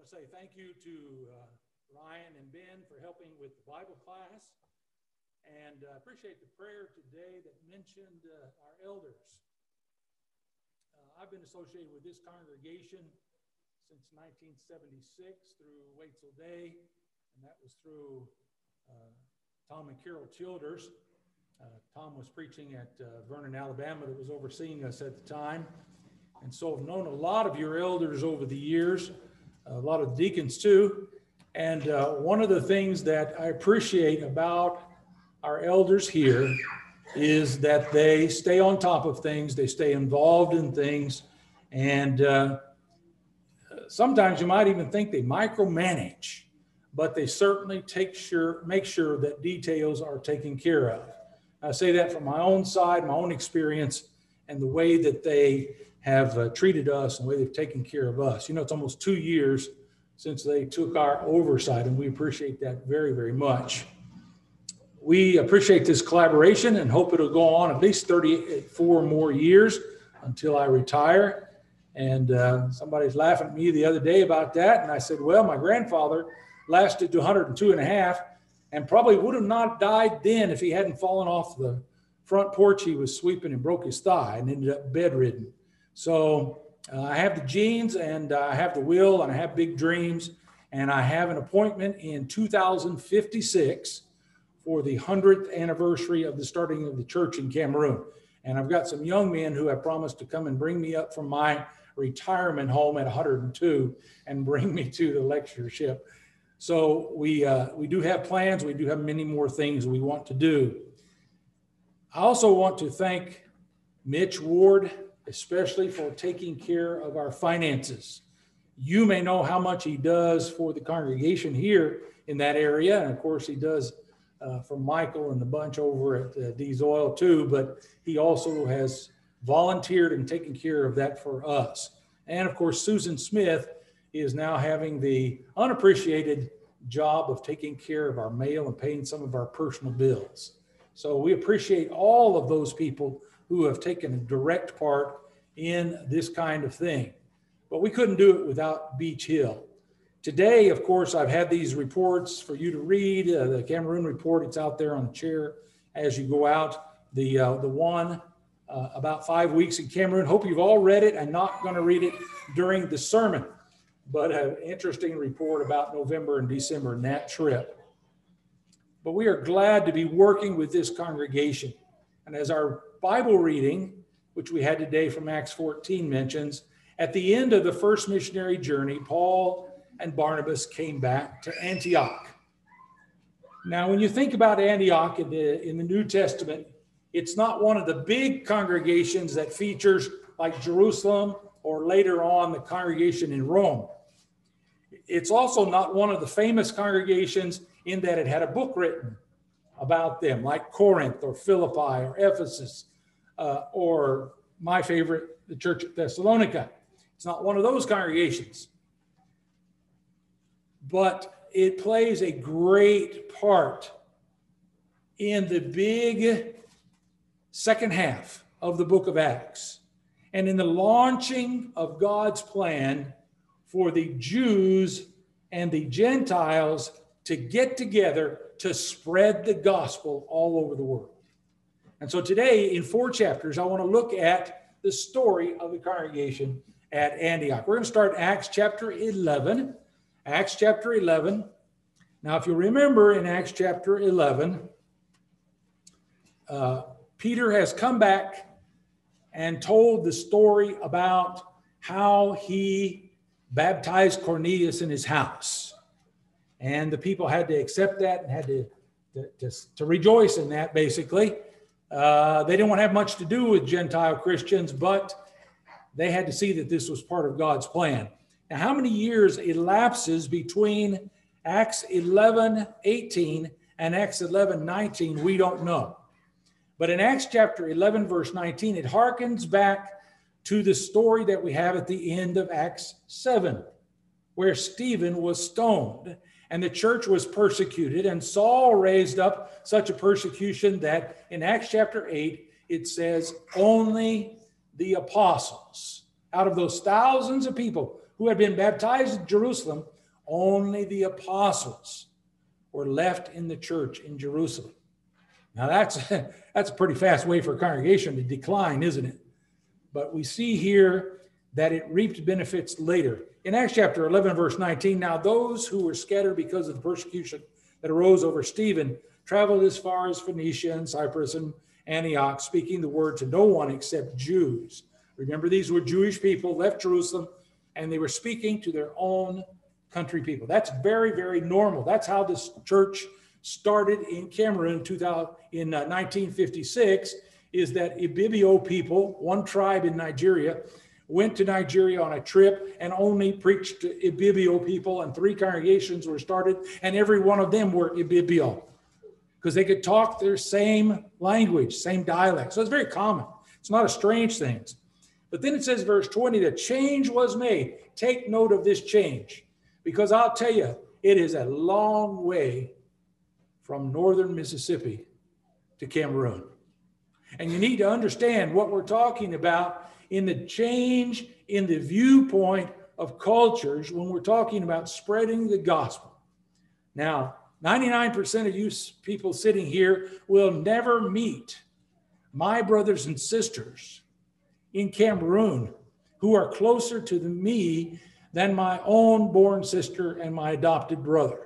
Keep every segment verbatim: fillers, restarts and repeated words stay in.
want to say thank you to uh, Ryan and Ben for helping with the Bible class, and uh, appreciate the prayer today that mentioned uh, our elders. Uh, I've been associated with this congregation since nineteen seventy-six through Waitsel Day, and that was through uh, Tom and Carol Childers. Uh, Tom was preaching at uh, Vernon, Alabama, that was overseeing us at the time. And so I've known a lot of your elders over the years, a lot of deacons too. And uh, one of the things that I appreciate about our elders here is that they stay on top of things, they stay involved in things, and uh, sometimes you might even think they micromanage, but they certainly take sure, make sure that details are taken care of. I say that from my own side, my own experience, and the way that they have uh, treated us and the way they've taken care of us. You know, it's almost two years since they took our oversight, and we appreciate that very, very much. We appreciate this collaboration and hope it'll go on at least thirty-four more years until I retire. And uh, somebody's laughing at me the other day about that, and I said, well, my grandfather lasted to one hundred two and a half, and probably would have not died then if he hadn't fallen off the front porch he was sweeping and broke his thigh and ended up bedridden. So uh, I have the genes, and I have the will, and I have big dreams, and I have an appointment in two thousand fifty-six for the hundredth anniversary of the starting of the church in Cameroon. And I've got some young men who have promised to come and bring me up from my retirement home at one hundred two and bring me to the lectureship. So we uh, we do have plans. We do have many more things we want to do. I also want to thank Mitch Ward, especially for taking care of our finances. You may know how much he does for the congregation here in that area. And of course, he does uh, for Michael and the bunch over at uh, D's Oil too, but he also has volunteered and taken care of that for us. And of course, Susan Smith is now having the unappreciated job of taking care of our mail and paying some of our personal bills. So we appreciate all of those people who have taken a direct part in this kind of thing. But we couldn't do it without Beach Hill. Today, of course, I've had these reports for you to read. Uh, the Cameroon report, it's out there on the chair as you go out. The, uh, the one uh, about five weeks in Cameroon. Hope you've all read it. I'm not going to read it during the sermon, but an interesting report about November and December and that trip. But we are glad to be working with this congregation. And as our Bible reading, which we had today from Acts fourteen mentions, at the end of the first missionary journey, Paul and Barnabas came back to Antioch. Now, when you think about Antioch in the, in the New Testament, it's not one of the big congregations that features like Jerusalem or later on the congregation in Rome. It's also not one of the famous congregations in that it had a book written about them, like Corinth or Philippi or Ephesus, uh, or my favorite, the church at Thessalonica. It's not one of those congregations. But it plays a great part in the big second half of the book of Acts and in the launching of God's plan for the Jews and the Gentiles to get together to spread the gospel all over the world. And so today, in four chapters, I want to look at the story of the congregation at Antioch. We're going to start Acts chapter eleven. Acts chapter eleven. Now, if you remember in Acts chapter eleven, uh, Peter has come back and told the story about how he baptized Cornelius in his house. And the people had to accept that and had to, to, to, to rejoice in that, basically. Uh, they didn't want to have much to do with Gentile Christians, but they had to see that this was part of God's plan. Now, how many years elapses between Acts eleven eighteen and Acts eleven nineteen, we don't know. But in Acts chapter eleven, verse nineteen, it harkens back to the story that we have at the end of Acts seven, where Stephen was stoned and the church was persecuted, and Saul raised up such a persecution that in Acts chapter eight, it says only the apostles, out of those thousands of people who had been baptized in Jerusalem, Only the apostles were left in the church in Jerusalem. Now that's, that's a pretty fast way for a congregation to decline, isn't it? But we see here that it reaped benefits later. In Acts chapter eleven, verse nineteen, now those who were scattered because of the persecution that arose over Stephen traveled as far as Phoenicia and Cyprus and Antioch, speaking the word to no one except Jews. Remember, these were Jewish people, left Jerusalem, and they were speaking to their own country people. That's very, very normal. That's how this church started in Cameroon in nineteen fifty-six, is that Ibibio people, one tribe in Nigeria, went to Nigeria on a trip and only preached to Ibibio people, and three congregations were started, and every one of them were Ibibio because they could talk their same language, same dialect. So it's very common. It's not a strange thing. But then it says, verse twenty, the change was made. Take note of this change, because I'll tell you, it is a long way from northern Mississippi to Cameroon. And you need to understand what we're talking about in the change in the viewpoint of cultures when we're talking about spreading the gospel. Now, ninety-nine percent of you people sitting here will never meet my brothers and sisters in Cameroon who are closer to me than my own born sister and my adopted brother.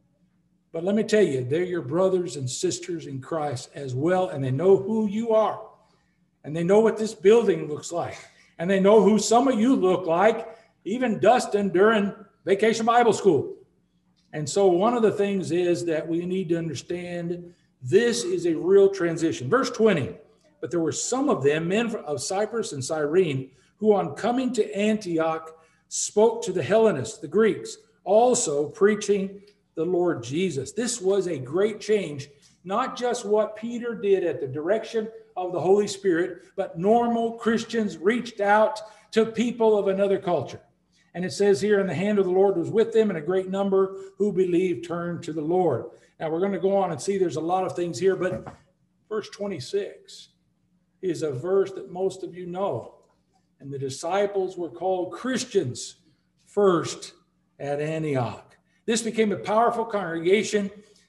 But let me tell you, they're your brothers and sisters in Christ as well, and they know who you are. And they know what this building looks like. And they know who some of you look like, even Dustin during Vacation Bible School. And so one of the things is that we need to understand this is a real transition. Verse twenty, but there were some of them, men of Cyprus and Cyrene, who on coming to Antioch spoke to the Hellenists, the Greeks, also preaching the Lord Jesus. This was a great change, not just what Peter did at the direction of the Holy Spirit, but normal Christians reached out to people of another culture. And it says here, and the hand of the Lord was with them, and a great number who believed turned to the Lord. Now we're going to go on and see there's a lot of things here, but verse twenty-six is a verse that most of you know. And the disciples were called Christians first at Antioch. This became a powerful congregation.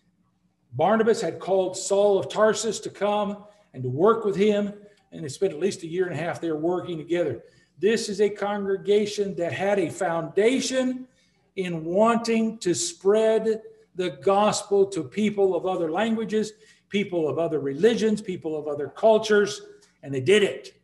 Barnabas had called Saul of Tarsus to come and to work with him, and they spent at least a year and a half there working together. This is a congregation that had a foundation in wanting to spread the gospel to people of other languages, people of other religions, people of other cultures, and they did it.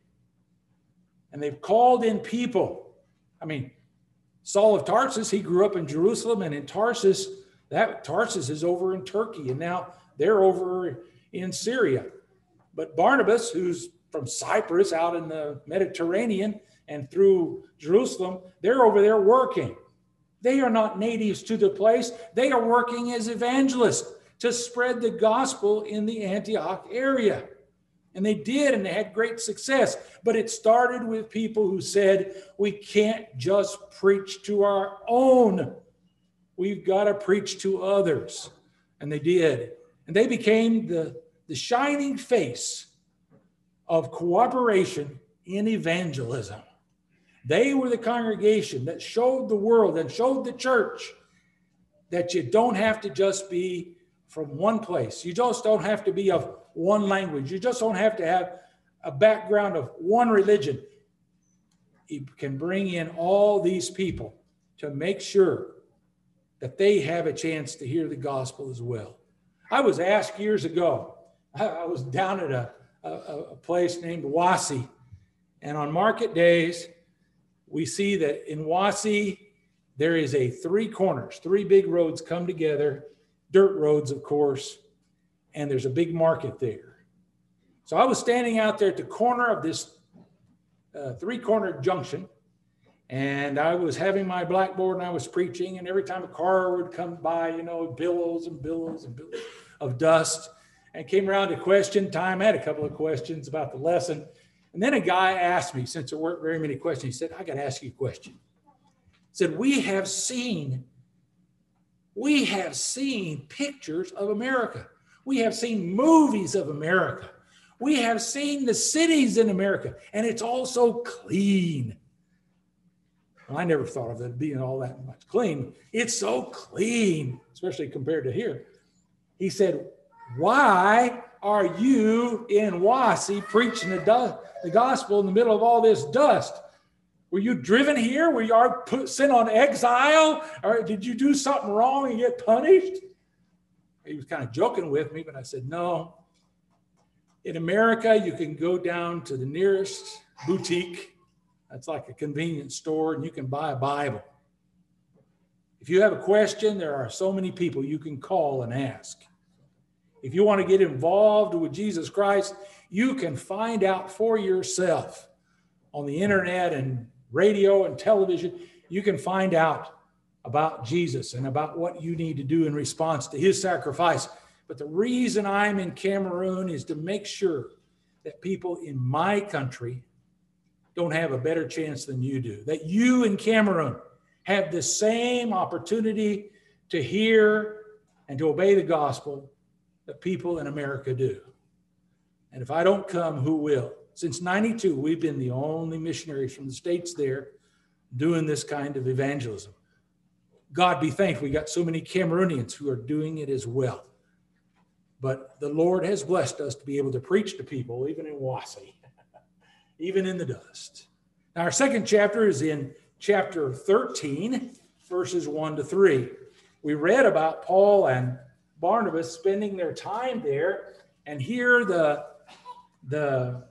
And they've called in people. I mean, Saul of Tarsus, he grew up in Jerusalem, and in Tarsus, that Tarsus is over in Turkey, and now they're over in Syria. But Barnabas, who's from Cyprus out in the Mediterranean and through Jerusalem, they're over there working. They are not natives to the place. They are working as evangelists to spread the gospel in the Antioch area. And they did, and they had great success. But it started with people who said, we can't just preach to our own. We've got to preach to others. And they did. And they became the, the shining face of cooperation in evangelism. They were the congregation that showed the world and showed the church that you don't have to just be from one place. You just don't have to be of one language. You just don't have to have a background of one religion. You can bring in all these people to make sure that they have a chance to hear the gospel as well. I was asked years ago, I was down at a, a, a place named Wasi, and on market days, we see that in Wasi, there is a three corners, three big roads come together, dirt roads, of course, and there's a big market there. So I was standing out there at the corner of this uh, three-cornered junction, and I was having my blackboard and I was preaching, and every time a car would come by, you know, billows and billows and billows of dust, and came around to question time. I had a couple of questions about the lesson. And then a guy asked me, since there weren't very many questions, he said, I got to ask you a question. He said, we have seen, we have seen pictures of America. We have seen movies of America. We have seen the cities in America, and it's all so clean. Well, I never thought of it being all that much clean. It's so clean, especially compared to here. He said, why are you in Wassee preaching the, dust, the gospel in the middle of all this dust? Were you driven here? Were you put, sent on exile? Or did you do something wrong and get punished? He was kind of joking with me, but I said, no. In America, you can go down to the nearest boutique. That's like a convenience store, and you can buy a Bible. If you have a question, there are so many people you can call and ask. If you want to get involved with Jesus Christ, you can find out for yourself on the internet and radio and television. You can find out about Jesus and about what you need to do in response to his sacrifice. But the reason I'm in Cameroon is to make sure that people in my country don't have a better chance than you do, that you in Cameroon have the same opportunity to hear and to obey the gospel that people in America do. And if I don't come, who will? Since ninety-two, we've been the only missionaries from the States there doing this kind of evangelism. God be thanked, we got so many Cameroonians who are doing it as well. But the Lord has blessed us to be able to preach to people, even in Wassee, even in the dust. Now, our second chapter is in chapter thirteen, verses one to three. We read about Paul and Barnabas spending their time there, and here the, the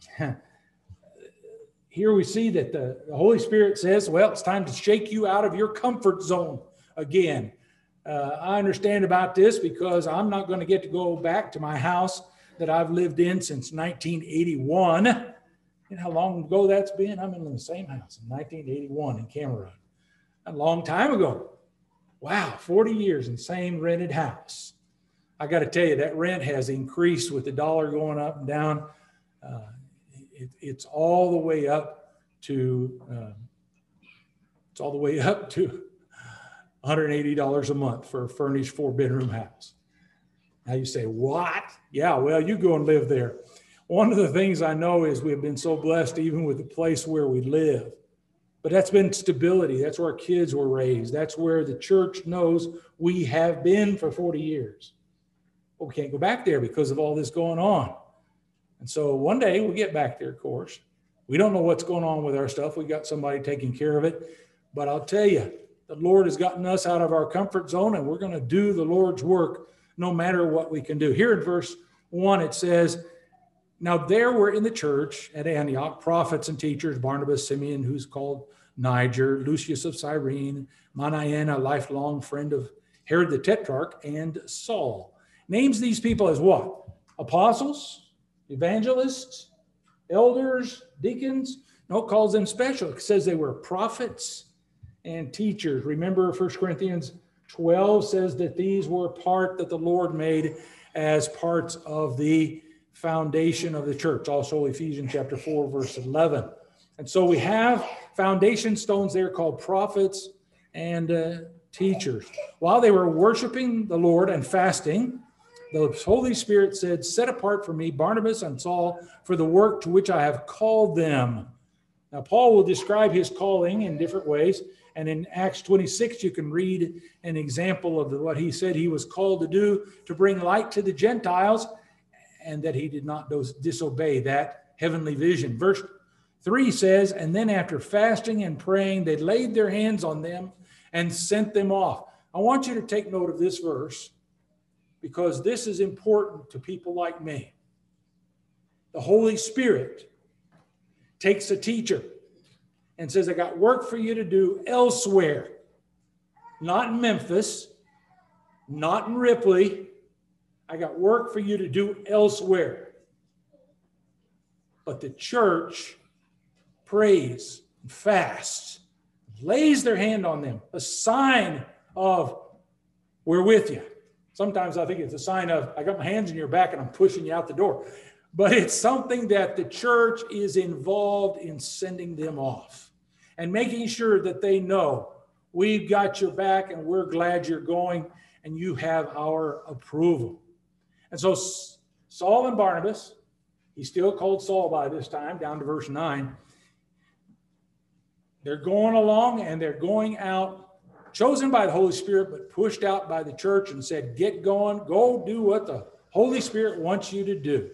here we see that the, the Holy Spirit says, well, it's time to shake you out of your comfort zone again. Uh, I understand about this because I'm not going to get to go back to my house that I've lived in since nineteen eighty-one. You know how long ago that's been? I'm in the same house in nineteen eighty-one in Cameroon. A long time ago. Wow, forty years in the same rented house. I got to tell you, that rent has increased with the dollar going up and down. Uh, it, it's all the way up to, uh, it's all the way up to one hundred eighty dollars a month for a furnished four-bedroom house. Now you say, what? Yeah, well, you go and live there. One of the things I know is we've been so blessed even with the place where we live. But that's been stability. That's where our kids were raised. That's where the church knows we have been for forty years. But we can't go back there because of all this going on. And so one day we'll get back there, of course. We don't know what's going on with our stuff. We got somebody taking care of it. But I'll tell you, the Lord has gotten us out of our comfort zone, and we're going to do the Lord's work no matter what we can do. Here in verse one, it says, now there were in the church at Antioch prophets and teachers, Barnabas, Simeon, who's called Niger, Lucius of Cyrene, Manaen, a lifelong friend of Herod the Tetrarch, and Saul. Names these people as what? Apostles, evangelists, elders, deacons. No, it calls them special. It says they were prophets and teachers. Remember, First Corinthians twelve says that these were part that the Lord made as parts of the foundation of the church. Also Ephesians chapter four, verse eleven. And so we have foundation stones there called prophets and uh, teachers. While they were worshiping the Lord and fasting, the Holy Spirit said, set apart for me Barnabas and Saul for the work to which I have called them. Now, Paul will describe his calling in different ways. And in Acts twenty-six, you can read an example of what he said he was called to do, to bring light to the Gentiles, and that he did not disobey that heavenly vision. Verse three says, and then after fasting and praying, they laid their hands on them and sent them off. I want you to take note of this verse because this is important to people like me. The Holy Spirit takes a teacher and says, I got work for you to do elsewhere, not in Memphis, not in Ripley. I got work for you to do elsewhere. But the church prays and fasts, lays their hand on them, a sign of we're with you. Sometimes I think it's a sign of I got my hands in your back and I'm pushing you out the door. But it's something that the church is involved in sending them off and making sure that they know we've got your back and we're glad you're going and you have our approval. And so Saul and Barnabas, he's still called Saul by this time, down to verse nine. They're going along and they're going out, chosen by the Holy Spirit, but pushed out by the church and said, get going, go do what the Holy Spirit wants you to do.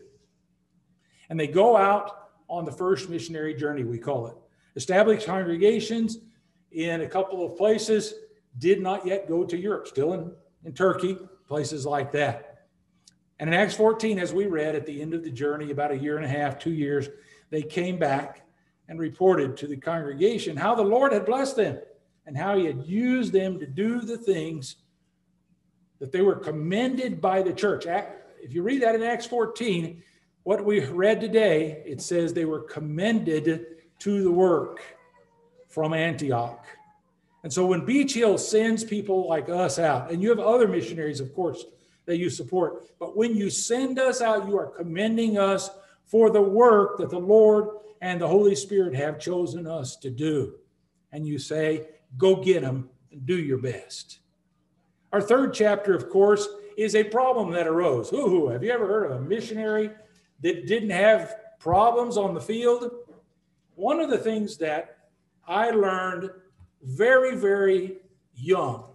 And they go out on the first missionary journey, we call it. Established congregations in a couple of places, did not yet go to Europe, still in, in Turkey, places like that. And in Acts fourteen, as we read at the end of the journey, about a year and a half, two years, they came back and reported to the congregation how the Lord had blessed them and how he had used them to do the things that they were commended by the church. If you read that in Acts fourteen, what we read today, it says they were commended to the work from Antioch. And so when Beach Hill sends people like us out, and you have other missionaries, of course, that you support, but when you send us out, you are commending us for the work that the Lord and the Holy Spirit have chosen us to do. And you say, go get them and do your best. Our third chapter, of course, is a problem that arose. Ooh, have you ever heard of a missionary that didn't have problems on the field? One of the things that I learned very, very young,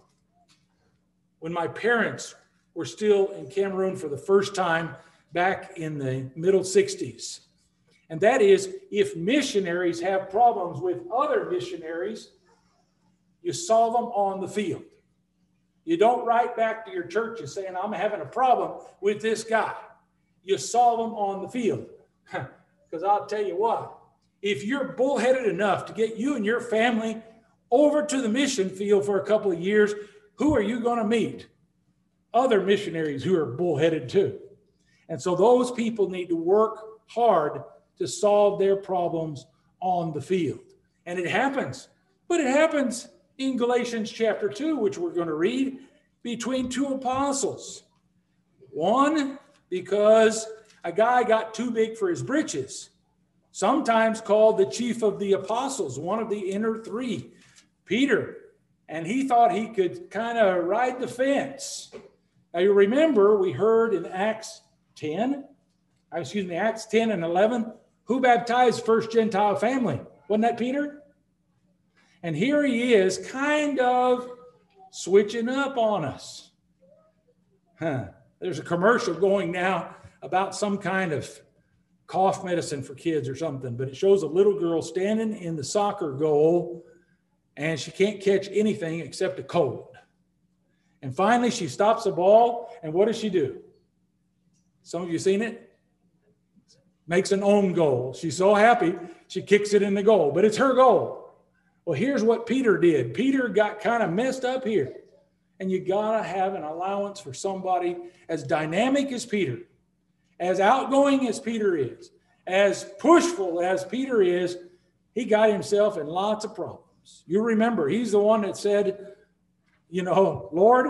when my parents were still in Cameroon for the first time back in the middle sixties. And that is, if missionaries have problems with other missionaries, you solve them on the field. You don't write back to your church and saying, I'm having a problem with this guy. You solve them on the field. Because I'll tell you what, if you're bullheaded enough to get you and your family over to the mission field for a couple of years, who are you going to meet? Other missionaries who are bullheaded too. And so those people need to work hard to solve their problems on the field. And it happens. But it happens in Galatians chapter two, which we're going to read, between two apostles. One, because a guy got too big for his britches, sometimes called the chief of the apostles, one of the inner three, Peter. And he thought he could kind of ride the fence. Now you remember we heard in Acts ten, excuse me, Acts ten and eleven, who baptized first Gentile family? Wasn't that Peter? And here he is kind of switching up on us. Huh. There's a commercial going now about some kind of cough medicine for kids or something, but it shows a little girl standing in the soccer goal and she can't catch anything except a cold. And finally she stops the ball, and what does she do? Some of you seen it? Makes an own goal. She's so happy, she kicks it in the goal, but it's her goal. Well, here's what Peter did. Peter got kind of messed up here. And you gotta have an allowance for somebody as dynamic as Peter, as outgoing as Peter is, as pushful as Peter is. He got himself in lots of problems. You remember, he's the one that said, you know, Lord,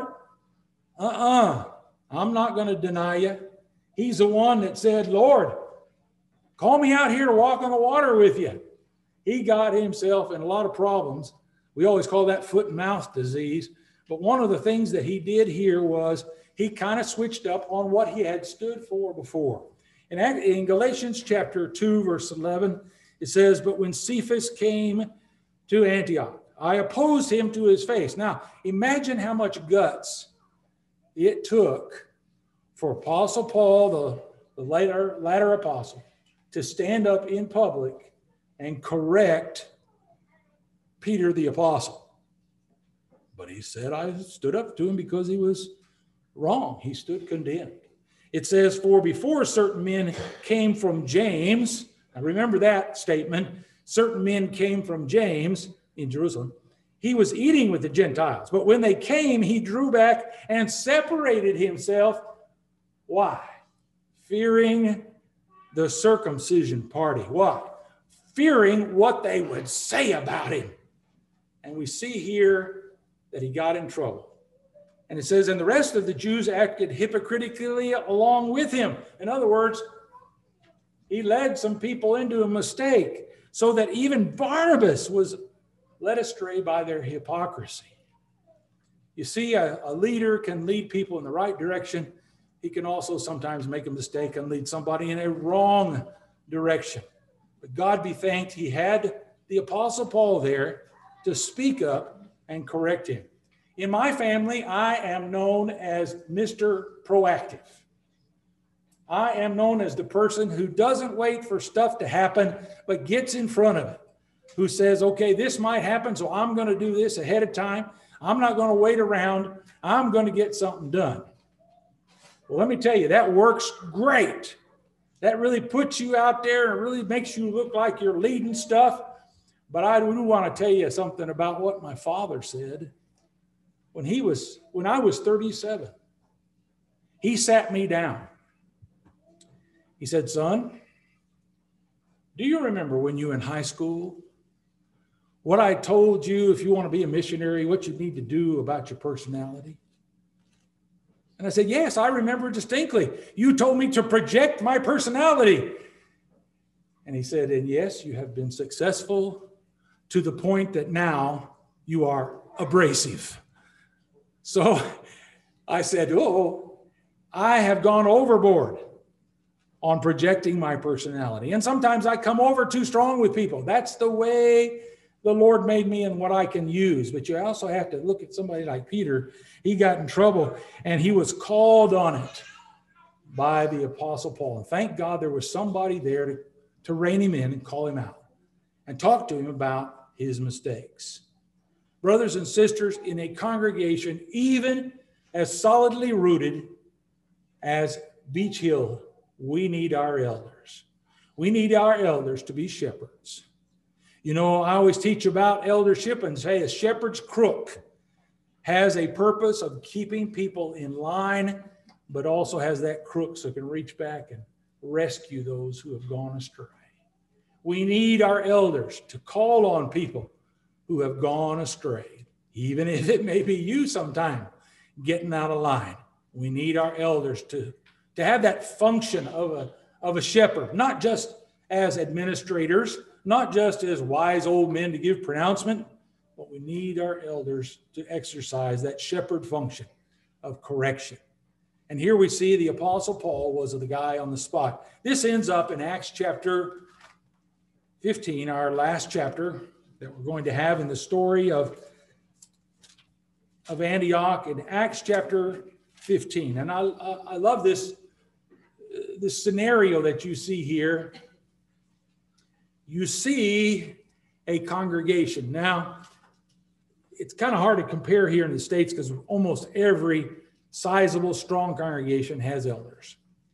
uh-uh, I'm not going to deny you. He's the one that said, Lord, call me out here to walk on the water with you. He got himself in a lot of problems. We always call that foot and mouth disease. But one of the things that he did here was he kind of switched up on what he had stood for before. In, in Galatians chapter two, verse eleven, it says, but when Cephas came to Antioch, I opposed him to his face. Now, imagine how much guts it took for Apostle Paul, the, the later, latter apostle, to stand up in public and correct Peter the apostle. But he said, I stood up to him because he was wrong. He stood condemned. It says, for before certain men came from James, now remember that statement, certain men came from James in Jerusalem, he was eating with the Gentiles. But when they came, he drew back and separated himself. Why? Fearing the circumcision party. Why? Fearing what they would say about him. And we see here that he got in trouble. And it says, and the rest of the Jews acted hypocritically along with him. In other words, he led some people into a mistake so that even Barnabas was led astray by their hypocrisy. You see, a, a leader can lead people in the right direction. He can also sometimes make a mistake and lead somebody in a wrong direction. But God be thanked, he had the Apostle Paul there to speak up and correct him. In my family, I am known as Mister Proactive. I am known as the person who doesn't wait for stuff to happen, but gets in front of it, who says, okay, this might happen, so I'm going to do this ahead of time. I'm not going to wait around. I'm going to get something done. Well, let me tell you, that works great. That really puts you out there and really makes you look like you're leading stuff. But I do want to tell you something about what my father said when he was, when I was thirty-seven. He sat me down. He said, son, do you remember when you were in high school, what I told you if you want to be a missionary, what you need to do about your personality? And I said, yes, I remember distinctly. You told me to project my personality. And he said, and yes, you have been successful to the point that now you are abrasive. So I said, oh, I have gone overboard on projecting my personality. And sometimes I come over too strong with people. That's the way the Lord made me and what I can use. But you also have to look at somebody like Peter. He got in trouble and he was called on it by the Apostle Paul. And thank God there was somebody there to, to rein him in and call him out and talk to him about his mistakes. Brothers and sisters, in a congregation even as solidly rooted as Beach Hill, we need our elders. We need our elders to be shepherds. You know, I always teach about eldership and say a shepherd's crook has a purpose of keeping people in line, but also has that crook so it can reach back and rescue those who have gone astray. We need our elders to call on people who have gone astray, even if it may be you sometime getting out of line. We need our elders to, to have that function of a, of a shepherd, not just as administrators, not just as wise old men to give pronouncement, but we need our elders to exercise that shepherd function of correction. And here we see the Apostle Paul was the guy on the spot. This ends up in Acts chapter fifteen, our last chapter that we're going to have in the story of, of Antioch in Acts chapter fifteen. And I, I love this, this scenario that you see here. You see a congregation. Now, it's kind of hard to compare here in the States because almost every sizable, strong congregation has elders.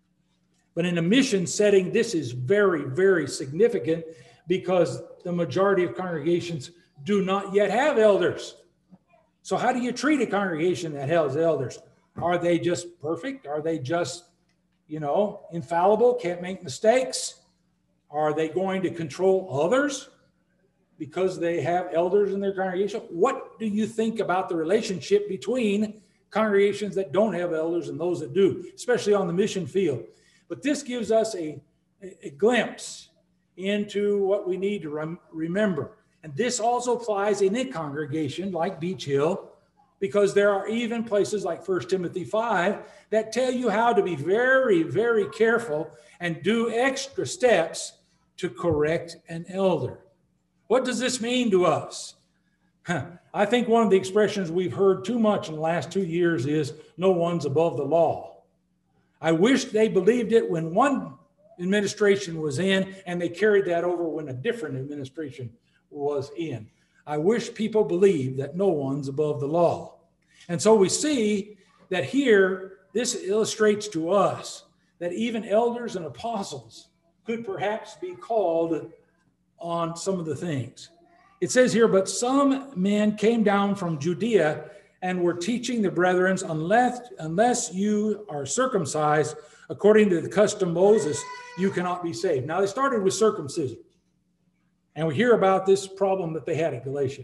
But in a mission setting, this is very, very significant because the majority of congregations do not yet have elders. So how do you treat a congregation that has elders? Are they just perfect? Are they just, you know, infallible, can't make mistakes? Are they going to control others because they have elders in their congregation? What do you think about the relationship between congregations that don't have elders and those that do, especially on the mission field? But this gives us a, a, a glimpse into what we need to rem- remember. And this also applies in a congregation like Beach Hill, because there are even places like First Timothy five that tell you how to be very, very careful and do extra steps to correct an elder. What does this mean to us? Huh. I think one of the expressions we've heard too much in the last two years is no one's above the law. I wish they believed it when one administration was in and they carried that over when a different administration was in. I wish people believed that no one's above the law. And so we see that here, this illustrates to us that even elders and apostles could perhaps be called on some of the things. It says here, but some men came down from Judea and were teaching the brethren, unless, unless you are circumcised according to the custom of Moses, you cannot be saved. Now, they started with circumcision. And we hear about this problem that they had at Galatia,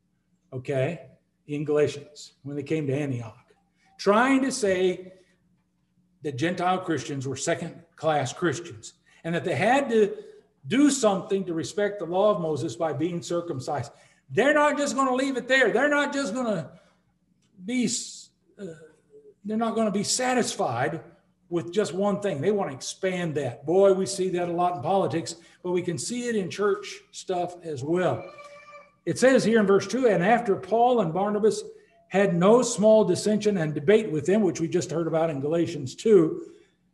okay, in Galatians, when they came to Antioch, trying to say that Gentile Christians were second-class Christians and that they had to do something to respect the law of Moses by being circumcised. They're not just going to leave it there. They're not just going to be, uh, they're not going to be satisfied with just one thing. They want to expand that. Boy, we see that a lot in politics, but we can see it in church stuff as well. It says here in verse two, and after Paul and Barnabas had no small dissension and debate with them, which we just heard about in Galatians two,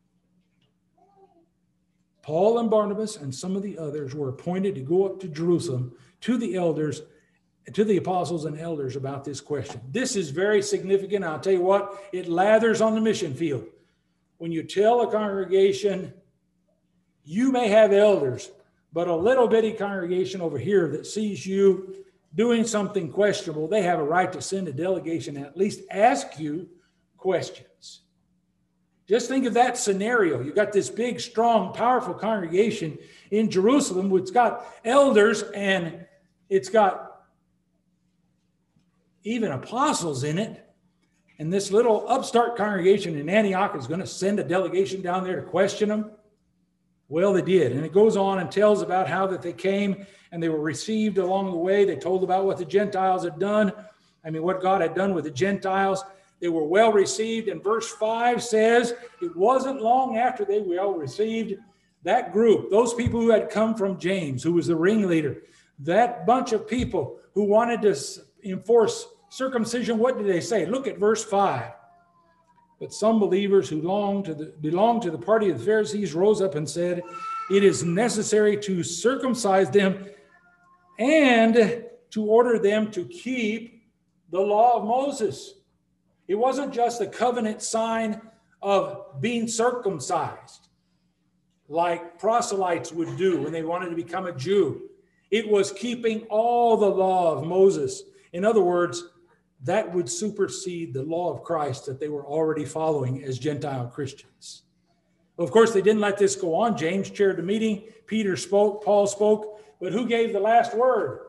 Paul and Barnabas and some of the others were appointed to go up to Jerusalem to the elders, to the apostles and elders about this question. This is very significant. I'll tell you what, it lathers on the mission field. When you tell a congregation, you may have elders, but a little bitty congregation over here that sees you doing something questionable, they have a right to send a delegation and at least ask you questions. Just think of that scenario. You've got this big, strong, powerful congregation in Jerusalem, which got elders and it's got even apostles in it. And this little upstart congregation in Antioch is going to send a delegation down there to question them. Well, they did. And it goes on and tells about how that they came and they were received along the way. They told about what the Gentiles had done. I mean, what God had done with the Gentiles. They were well received. And verse five says, it wasn't long after they were well received, that group, those people who had come from James, who was the ringleader, that bunch of people who wanted to enforce circumcision, what did they say? Look at verse five. But some believers who belonged to the, belonged to the party of the Pharisees rose up and said, it is necessary to circumcise them and to order them to keep the law of Moses. It wasn't just the covenant sign of being circumcised, like proselytes would do when they wanted to become a Jew. It was keeping all the law of Moses. In other words, that would supersede the law of Christ that they were already following as Gentile Christians. Well, of course, they didn't let this go on. James chaired the meeting. Peter spoke. Paul spoke. But who gave the last word?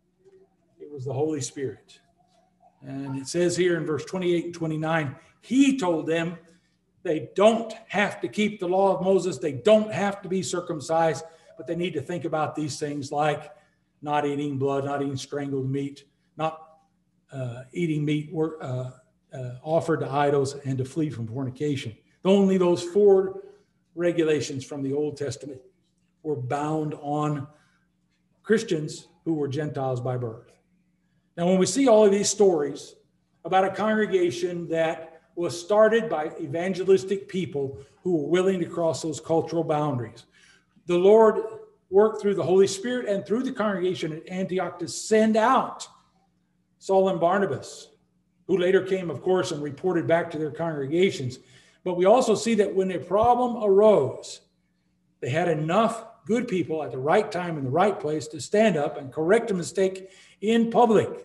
It was the Holy Spirit. And it says here in verse twenty-eight and twenty-nine, he told them they don't have to keep the law of Moses. They don't have to be circumcised, but they need to think about these things like not eating blood, not eating strangled meat, not Uh, eating meat were, uh, uh, offered to idols, and to flee from fornication. Only those four regulations from the Old Testament were bound on Christians who were Gentiles by birth. Now, when we see all of these stories about a congregation that was started by evangelistic people who were willing to cross those cultural boundaries, the Lord worked through the Holy Spirit and through the congregation at Antioch to send out Saul and Barnabas, who later came, of course, and reported back to their congregations. But we also see that when a problem arose, they had enough good people at the right time in the right place to stand up and correct a mistake in public.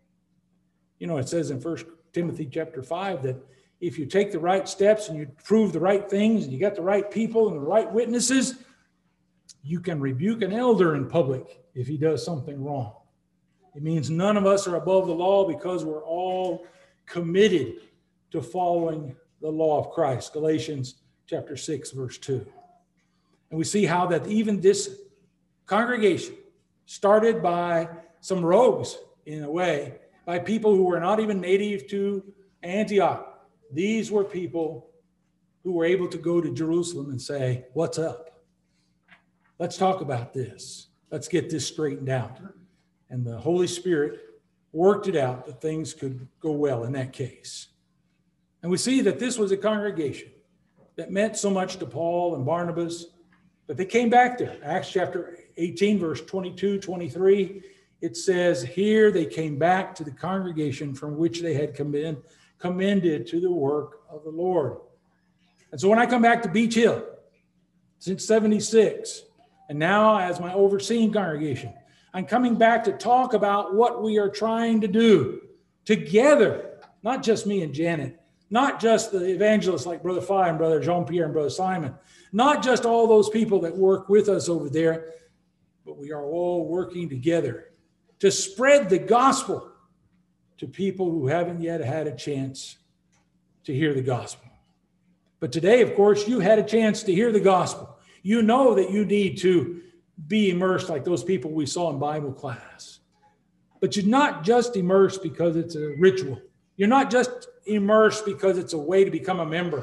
You know, it says in First Timothy chapter five that if you take the right steps and you prove the right things and you got the right people and the right witnesses, you can rebuke an elder in public if he does something wrong. It means none of us are above the law because we're all committed to following the law of Christ. Galatians chapter six, verse two. And we see how that even this congregation, started by some rogues in a way, by people who were not even native to Antioch. These were people who were able to go to Jerusalem and say, what's up? Let's talk about this. Let's get this straightened out. And the Holy Spirit worked it out that things could go well in that case. And we see that this was a congregation that meant so much to Paul and Barnabas, but they came back there. Acts chapter eighteen, verse twenty-two, twenty-three, it says, here they came back to the congregation from which they had commend, commended to the work of the Lord. And so when I come back to Beach Hill, since seventy-six, and now as my overseeing congregation, I'm coming back to talk about what we are trying to do together, not just me and Janet, not just the evangelists like Brother Fye and Brother Jean-Pierre and Brother Simon, not just all those people that work with us over there, but we are all working together to spread the gospel to people who haven't yet had a chance to hear the gospel. But today, of course, you had a chance to hear the gospel. You know that you need to be immersed like those people we saw in Bible class. But you're not just immersed because it's a ritual. You're not just immersed because it's a way to become a member.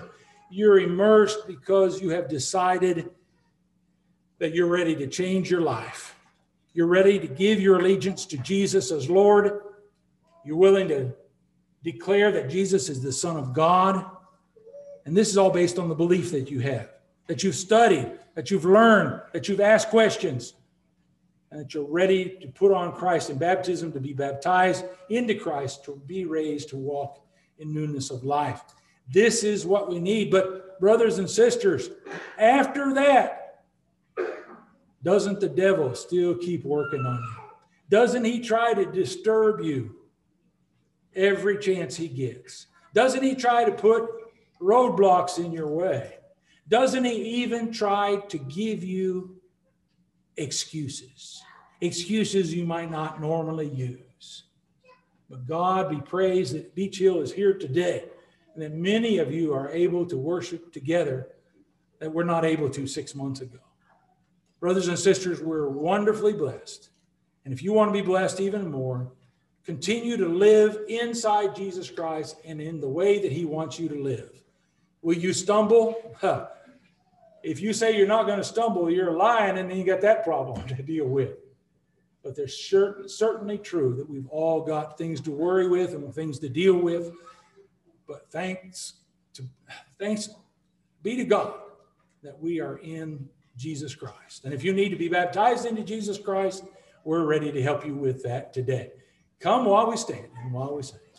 You're immersed because you have decided that you're ready to change your life. You're ready to give your allegiance to Jesus as Lord. You're willing to declare that Jesus is the Son of God. And this is all based on the belief that you have, that you've studied, that you've learned, that you've asked questions, and that you're ready to put on Christ in baptism, to be baptized into Christ, to be raised, to walk in newness of life. This is what we need. But brothers and sisters, after that, doesn't the devil still keep working on you? Doesn't he try to disturb you every chance he gets? Doesn't he try to put roadblocks in your way? Doesn't he even try to give you excuses? Excuses you might not normally use. But God be praised that Beach Hill is here today, and that many of you are able to worship together that we're not able to six months ago. Brothers and sisters, we're wonderfully blessed. And if you want to be blessed even more, continue to live inside Jesus Christ and in the way that he wants you to live. Will you stumble? Huh. If you say you're not going to stumble, you're lying, and then you got that problem to deal with. But there's sure, certainly true that we've all got things to worry with and things to deal with. But thanks to thanks be to God that we are in Jesus Christ. And if you need to be baptized into Jesus Christ, we're ready to help you with that today. Come while we stand and while we sing.